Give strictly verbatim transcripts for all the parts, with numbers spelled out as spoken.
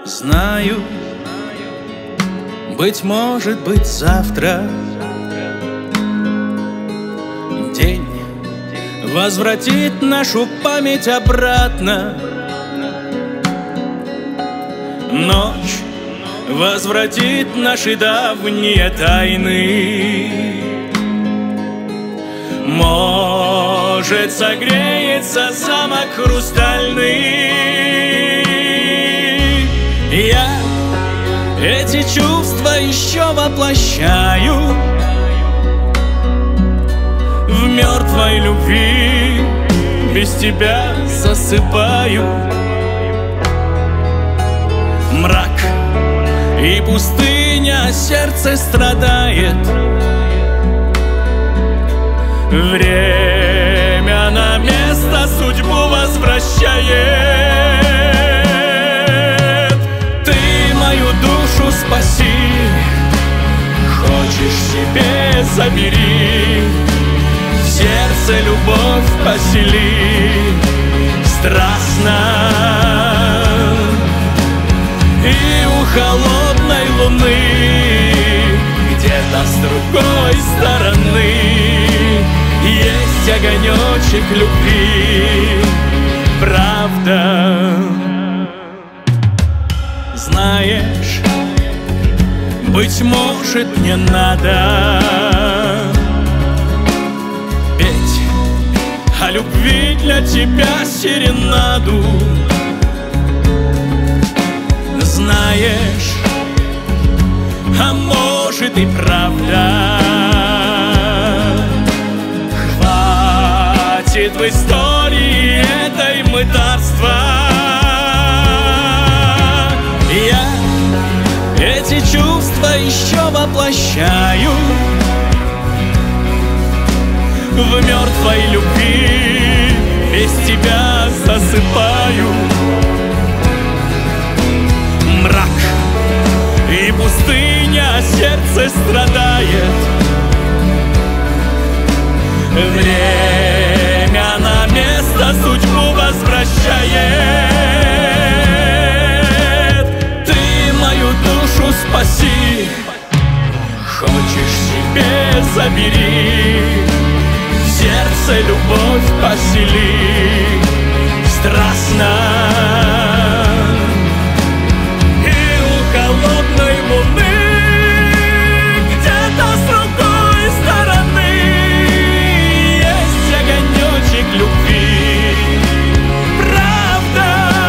Знаю, быть может быть завтра день возвратит нашу память обратно. Ночь возвратит наши давние тайны. Может, согреется замок хрустальный. Я эти чувства еще воплощаю в мертвой любви, без тебя засыпаю. Мрак и пустыня, сердце страдает. Время на место судьбу возвращает. Ты мою душу спаси, хочешь себе забери, в сердце любовь посели страстно. И у холодной луны где-то с другой стороны есть огонечек любви, правда. Знаешь, быть может, не надо петь о любви для тебя серенаду. Знаешь, а может и правда, хватит в истории этой мытарства. Я эти чувства еще воплощаю в мертвой любви, без тебя засыпаю. Мрак и пустыня, сердце страдает. Время на место судьбу возвращает. Ты мою душу спаси, хочешь себе забери, в сердце любовь посели страстно. Холодной луны где-то с другой стороны есть огонечек любви, правда.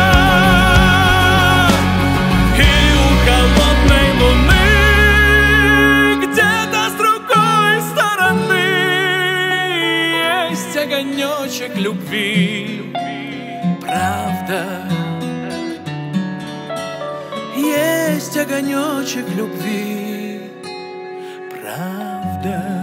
И у холодной луны где-то с другой стороны есть огонечек любви, правда. Есть огонечек любви, правда.